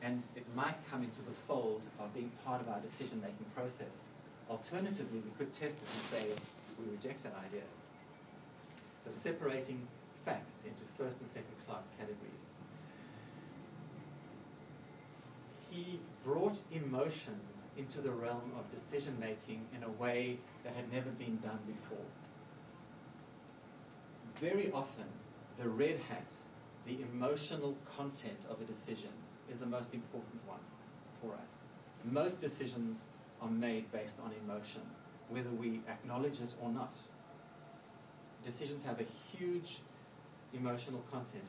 and it might come into the fold of being part of our decision-making process. Alternatively, we could test it and say, we reject that idea. So separating facts into first and second class categories. He brought emotions into the realm of decision-making in a way that had never been done before. Very often, the red hat, the emotional content of a decision, is the most important one for us. Most decisions are made based on emotion, whether we acknowledge it or not. Decisions have a huge emotional content.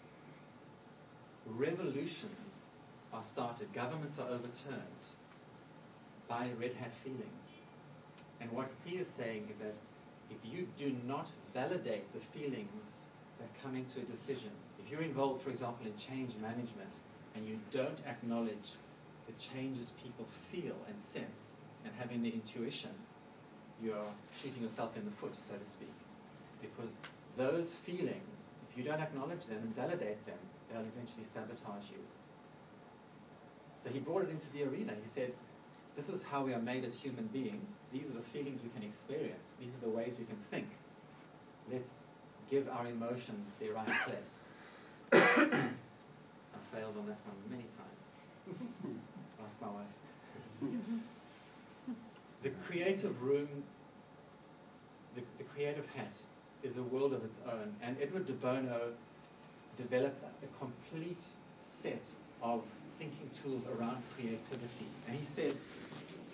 Revolutions are started, governments are overturned by red hat feelings. And what he is saying is that if you do not validate the feelings that come into a decision, if you're involved, for example, in change management, and you don't acknowledge the changes people feel and sense and having the intuition, you're shooting yourself in the foot, so to speak. Because those feelings, if you don't acknowledge them and validate them, they'll eventually sabotage you. So he brought it into the arena. He said, this is how we are made as human beings. These are the feelings we can experience. These are the ways we can think. Let's give our emotions their right place. I failed on that one many times. Ask my wife. The creative room, the creative hat, is a world of its own. And Edward de Bono developed a complete set of thinking tools around creativity. And he said,